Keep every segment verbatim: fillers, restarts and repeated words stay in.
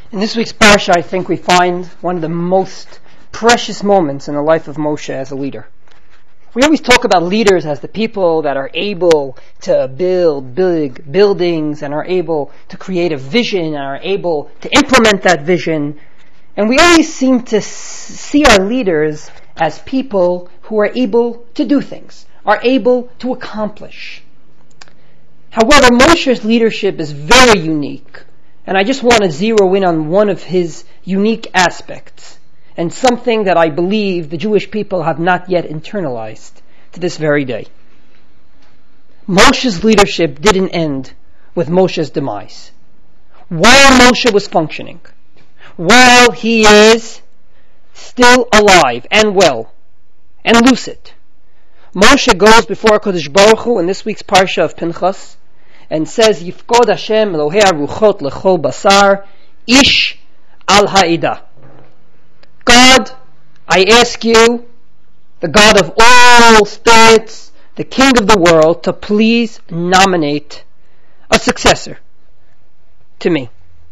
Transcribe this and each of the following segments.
In this week's Parsha, I think we find one of the most precious moments in the life of Moshe as a leader. We always talk about leaders as the people that are able to build big buildings and are able to create a vision and are able to implement that vision. And we always seem to see our leaders as people who are able to do things, are able to accomplish. However, Moshe's leadership is very unique. And I just want to zero in on one of his unique aspects, and something that I believe the Jewish people have not yet internalized to this very day. Moshe's leadership didn't end with Moshe's demise. While Moshe was functioning, while he is still alive and well and lucid, Moshe goes before HaKadosh Baruch Hu in this week's Parsha of Pinchas and says, Yifkod Hashem Elohei Aruchot Lechol Basar Ish Al Ha'ida. God, I ask you, the God of all spirits, the King of the world, to please nominate a successor to me.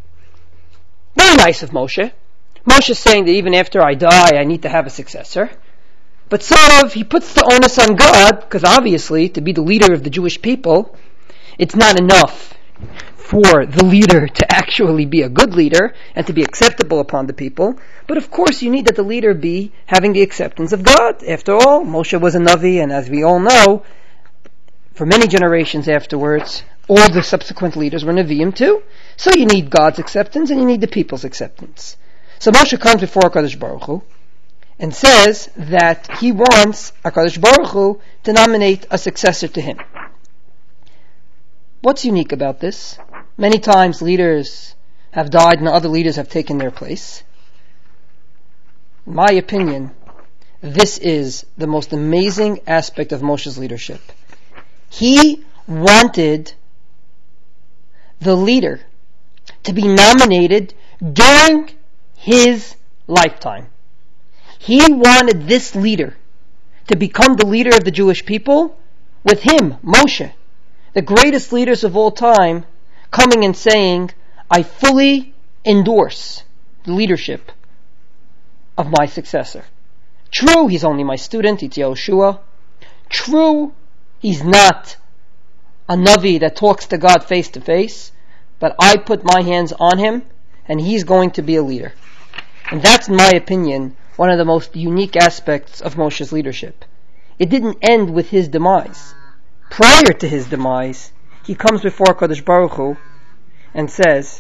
Very nice of Moshe. Moshe is saying that even after I die, I need to have a successor. But sort of, he puts the onus on God, because obviously, to be the leader of the Jewish people, it's not enough for the leader to actually be a good leader and to be acceptable upon the people. But of course you need that the leader be having the acceptance of God. After all, Moshe was a Navi, and as we all know, for many generations afterwards, all the subsequent leaders were Nevi'im too. So you need God's acceptance and you need the people's acceptance. So Moshe comes before HaKadosh Baruch Hu and says that he wants HaKadosh Baruch Hu to nominate a successor to him. What's unique about this? Many times leaders have died and other leaders have taken their place. In my opinion, this is the most amazing aspect of Moshe's leadership. He wanted the leader to be nominated during his lifetime. He wanted this leader to become the leader of the Jewish people with him, Moshe, the greatest leaders of all time, coming and saying, I fully endorse the leadership of my successor. True, he's only my student, it's Yehoshua. True, he's not a Navi that talks to God face to face, but I put my hands on him, and he's going to be a leader. And that's, in my opinion, one of the most unique aspects of Moshe's leadership. It didn't end with his demise. Prior to his demise, he comes before Kadosh Baruch Hu and says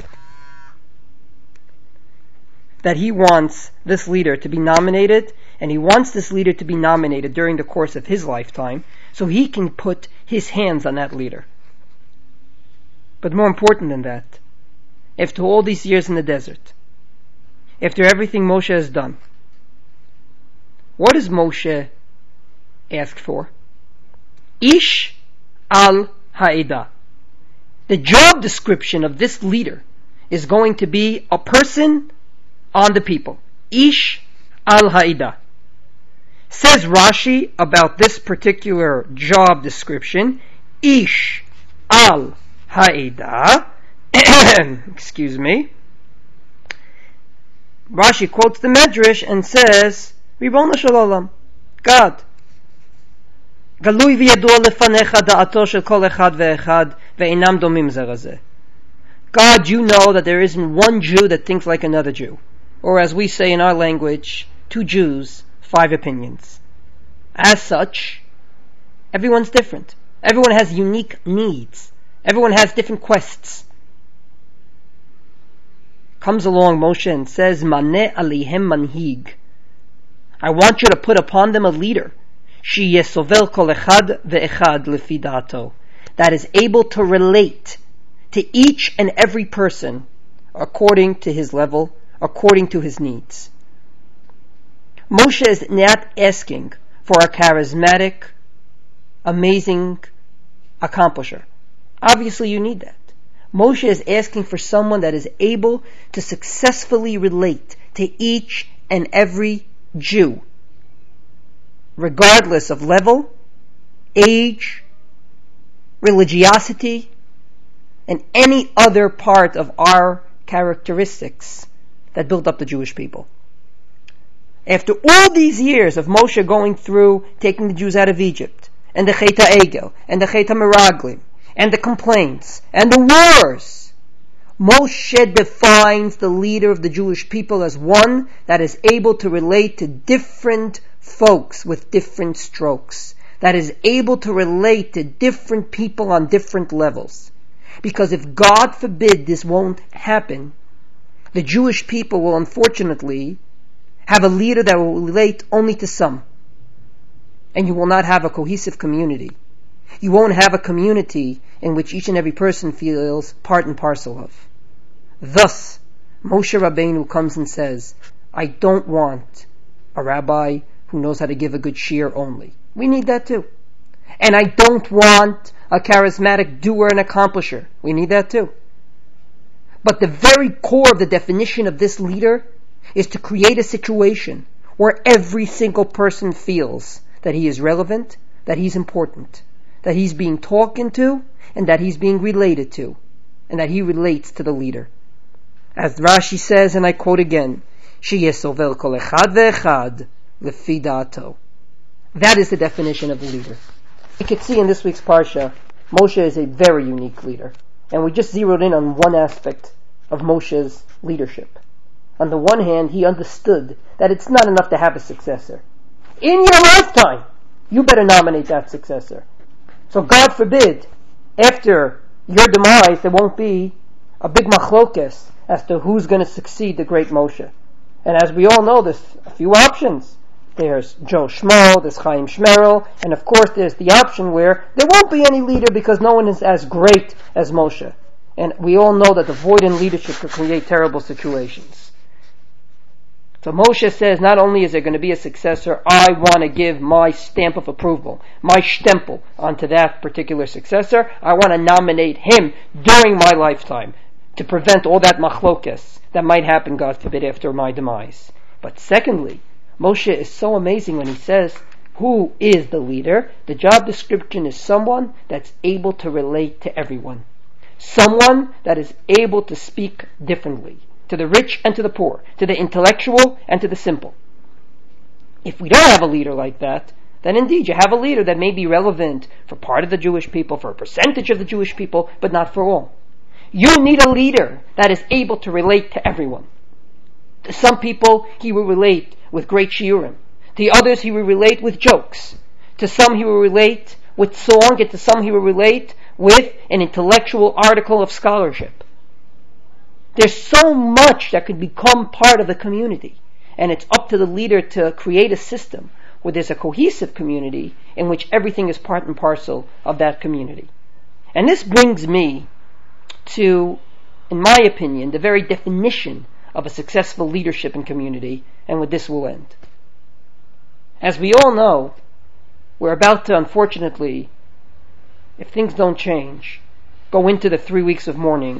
that he wants this leader to be nominated, and he wants this leader to be nominated during the course of his lifetime, so he can put his hands on that leader. But more important than that, after all these years in the desert, after everything Moshe has done, what does Moshe ask for? Ish al Ha'ida. The job description of this leader is going to be a person on the people. Ish al Ha'ida. Says Rashi about this particular job description, Ish al Ha'ida. Excuse me. Rashi quotes the Medrash and says, Ribono shel olam, God, Galui v'yadua lefanecha da'ato shel kol echad ve'echad ve'inam domim ze leze. God, you know that there isn't one Jew that thinks like another Jew. Or as we say in our language, two Jews, five opinions. As such, everyone's different. Everyone has unique needs. Everyone has different quests. Comes along Moshe and says, Maneh alihem manhig. I want you to put upon them a leader. Sheyesovel kol echad ve'echad lefi da'ato. That is able to relate to each and every person according to his level, according to his needs. Moshe is not asking for a charismatic, amazing accomplisher. Obviously you need that. Moshe is asking for someone that is able to successfully relate to each and every Jew, regardless of level, age, religiosity, and any other part of our characteristics that built up the Jewish people. After all these years of Moshe going through taking the Jews out of Egypt, and the Chet HaEgel, and the Chet HaMeraglim, and the complaints, and the wars, Moshe defines the leader of the Jewish people as one that is able to relate to different folks with different strokes, that is able to relate to different people on different levels. Because if God forbid this won't happen, the Jewish people will unfortunately have a leader that will relate only to some. And you will not have a cohesive community. You won't have a community in which each and every person feels part and parcel of. Thus, Moshe Rabbeinu comes and says, I don't want a rabbi who knows how to give a good shiur only. We need that too. And I don't want a charismatic doer and accomplisher. We need that too. But the very core of the definition of this leader is to create a situation where every single person feels that he is relevant, that he's important, that he's being talked to, and that he's being related to, and that he relates to the leader. As Rashi says, and I quote again, "Sheyesovel kol echad ve'echad lefi da'ato." That is the definition of the leader. You can see in this week's Parsha, Moshe is a very unique leader. And we just zeroed in on one aspect of Moshe's leadership. On the one hand, he understood that it's not enough to have a successor. In your lifetime, you better nominate that successor. So God forbid, after your demise, there won't be a big machlokes as to who's going to succeed the great Moshe. And as we all know, there's a few options. There's Joe Schmo, there's Chaim Shmerel, and of course there's the option where there won't be any leader because no one is as great as Moshe. And we all know that the void in leadership could create terrible situations. So Moshe says, not only is there going to be a successor, I want to give my stamp of approval, my stempel onto that particular successor. I want to nominate him during my lifetime to prevent all that machlokes that might happen, God forbid, after my demise. But secondly, Moshe is so amazing when he says, who is the leader? The job description is someone that's able to relate to everyone. Someone that is able to speak differently, to the rich and to the poor, to the intellectual and to the simple. If we don't have a leader like that, then indeed you have a leader that may be relevant for part of the Jewish people, for a percentage of the Jewish people, but not for all. You need a leader that is able to relate to everyone. To some people, he will relate with great shiurim. To others, he will relate with jokes. To some, he will relate with song, and to some, he will relate with an intellectual article of scholarship. There's so much that could become part of the community, and it's up to the leader to create a system where there's a cohesive community in which everything is part and parcel of that community. And this brings me to, in my opinion, the very definition of a successful leadership and community, and with this we'll end. As we all know, we're about to, unfortunately, if things don't change, go into the three weeks of mourning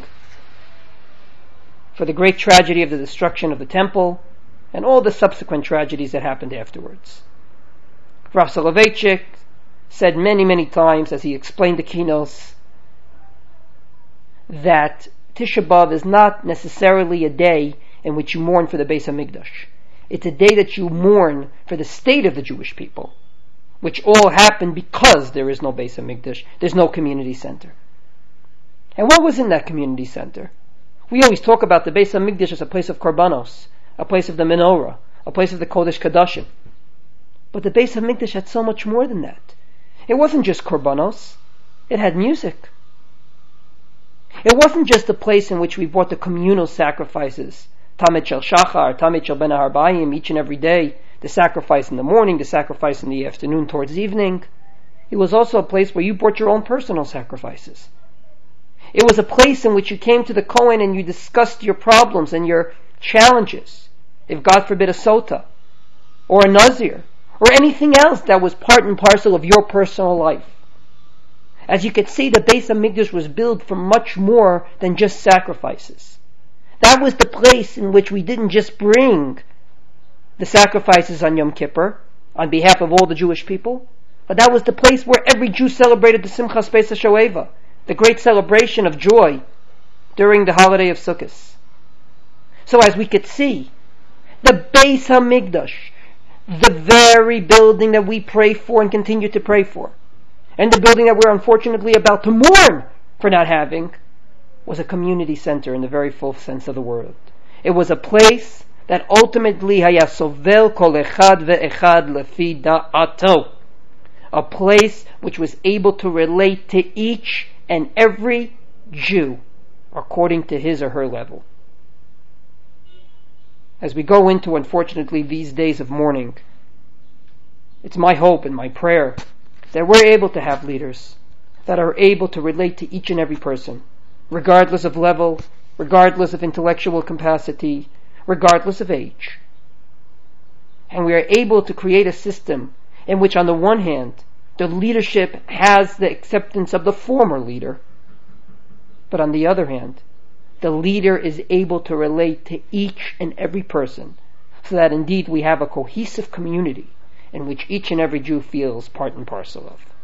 for the great tragedy of the destruction of the temple and all the subsequent tragedies that happened afterwards. Rav Soloveitchik said many, many times as he explained the keynotes that Tisha B'Av is not necessarily a day in which you mourn for the Beis HaMikdash. It's a day that you mourn for the state of the Jewish people, which all happened because there is no Beis HaMikdash, there's no community center. And what was in that community center? We always talk about the Beis HaMikdash as a place of korbanos, a place of the menorah, a place of the Kodesh Kadashim. But the Beis HaMikdash had so much more than that. It wasn't just korbanos, it had music. It wasn't just a place in which we brought the communal sacrifices, Tamid Shel Shachar, Tamid Shel Ben HaArbayim, each and every day, the sacrifice in the morning, the sacrifice in the afternoon towards evening. It was also a place where you brought your own personal sacrifices. It was a place in which you came to the Kohen and you discussed your problems and your challenges, if God forbid a sota, or a nazir, or anything else that was part and parcel of your personal life. As you can see, the Beis HaMikdash was built for much more than just sacrifices. That was the place in which we didn't just bring the sacrifices on Yom Kippur, on behalf of all the Jewish people, but that was the place where every Jew celebrated the Simchas Beis HaShoeva, the great celebration of joy during the holiday of Sukkot. So as we could see, the Beis HaMikdash, the very building that we pray for and continue to pray for, and the building that we're unfortunately about to mourn for not having, was a community center in the very full sense of the word. It was a place that ultimately haya sovel kol echad ve'echad lefi da'ato, a place which was able to relate to each and every Jew according to his or her level. As we go into, unfortunately, these days of mourning, it's my hope and my prayer that we're able to have leaders that are able to relate to each and every person, regardless of level, regardless of intellectual capacity, regardless of age. And we are able to create a system in which, on the one hand, the leadership has the acceptance of the former leader, but on the other hand, the leader is able to relate to each and every person, so that indeed we have a cohesive community in which each and every Jew feels part and parcel of.